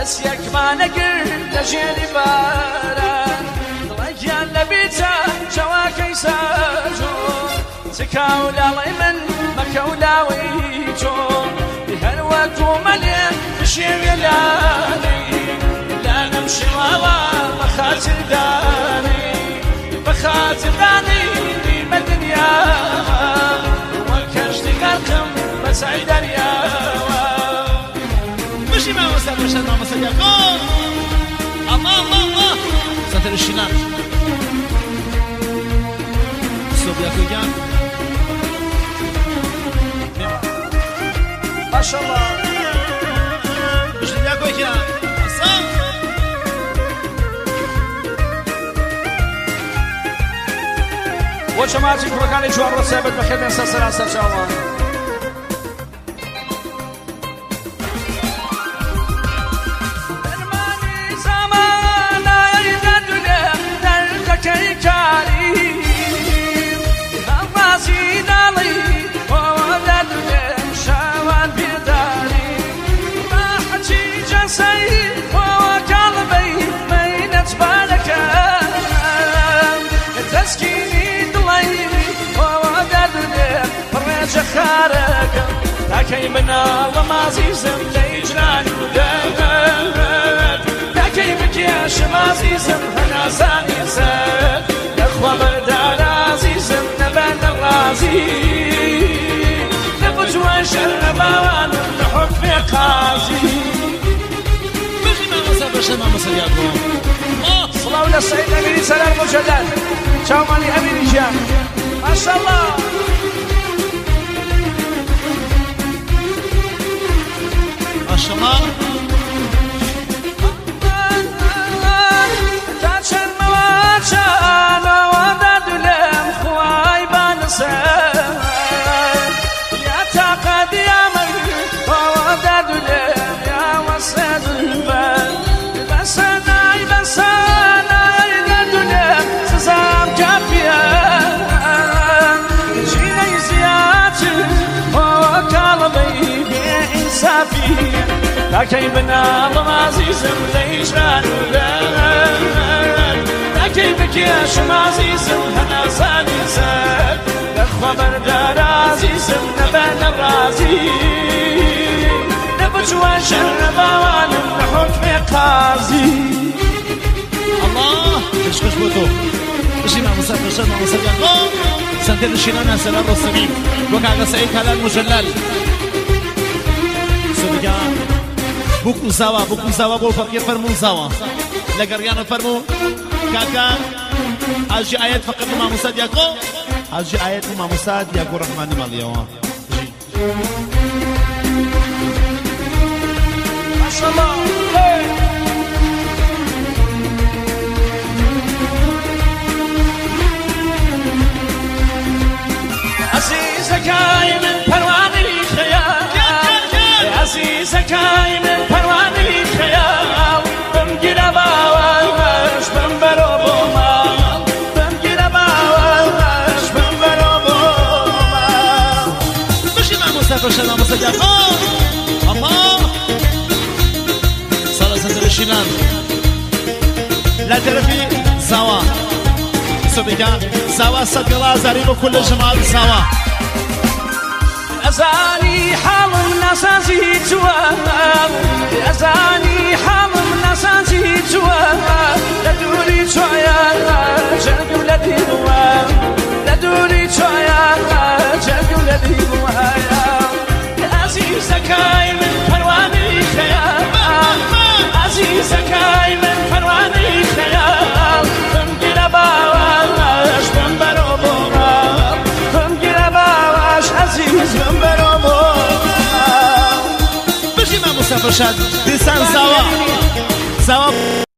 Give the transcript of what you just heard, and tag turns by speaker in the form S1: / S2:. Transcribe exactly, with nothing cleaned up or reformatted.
S1: دەستێکمانە گرت لە ژێری باران دڵێکیان لەبیچە چاواکەی ساژۆ چکاو لاڵی من مەکەو لاوەی چۆن هەروە تۆمەلێ بشێوێ لانەی لانەم شێواوە بە خاتردانی بە خاتردانی بە دنیاوە وەک کەشتی غەرقم بە سای دەریاوە
S2: بشی مامۆستا باشد مامۆستا دیاکۆ الله الله الله سەتەر شینان سۆبیاکۆ گیان
S1: ماشاءالله
S2: بشی دیاکۆ گیان ئەسان
S1: بۆ جەماعەتی کوڕەکانی جوان ڕۆسێبت بەخێربێن سەرسەران سەرچاوان تاکەی مناڵە مازیزم لە ئیجران و دەرد تاکەی بکێشم ئازیزم هەناسانی سەر لەخوا بەردار ئازیزم نەبەنە ڕازی نەبجوە شەر نەباوانم لە حوکمێ قازی
S2: بژی مامۆستا باشد مامۆستا دیاکۆ
S1: سڵاو لە سەید ئەمیری سەرار مجەلەل چاومانی ئەمیری ژیان ماشاءالله
S2: ماشاءالله
S1: تا چەرمەوە چانەوە دەدولێم خوای بانەسەر یا تاقەدی ئەمەر بەوە دەدولێم یا وەسەدولبەر بەسەنای بەسەنای دەدولێم سزام کافیە ژینەی زیاتر بەوە کاڵەبەی بێئینسافیە تاکەی بناڵم ئازیزم لە ئیجران و دەرد تاکەی بکێشم ئازیزم هەناسانی سەر لەخوا بەردار ئازیزم نەبەنە ڕازی نەبچوە شەر نەباوانم لە حوکمێ قازی
S2: الله کشکش بۆ تۆ بشی مامۆستا باشد مامۆستا دیاکۆ سەنتێر شینانە سەرار ڕۆستەمی وەک ئاگا سەعید کالان مجەلەل سۆبیگان بوکو زاوا بوکو زاوا بۆ فەقیر فەرموو زاوا لە گەڕیانە فەرموو کاکە حاجی ئایەت فەقەت مامۆستا دیاکۆ حاجی ئایەت و مامۆستا دیاکۆ ڕەحمانی ماڵیەوە
S1: ماشاءالله عزیزەکەی من پەروانەی خەیال عزیزەکەی من پەروانەی خەیال بمگیرە باوەش بم بەرۆ بۆ ماڵ بمگیرە باوەش بم بەرۆ بۆ ماڵ
S2: بشی مامۆستا باشد مامۆستا دیاکۆ الله ساڵە سەتەر شینان لە تەرەفی زاوا سۆبیگان زاوا سەد گەڵا زاری بۆ کولە ژەماڵ زاوا
S1: ئەزانی حاڵم ناسازی تووە ئەزانی حاڵم ناسازی تووە لە دووری چۆیە جەرگ و لە دیوە لە دووری چۆیە جەرگ و لە دیوە عەزیزەکەی من پەروانەی خەیال عەزیزەکەی من پەروانەی خەیال بمگیرە باوەش بم بەرۆ بۆ ماڵ بمگیرە باوەش عەزیز بم بەرۆ بۆ ماڵ
S2: بشی مامۆستا باشد دیسان زاوا زاوا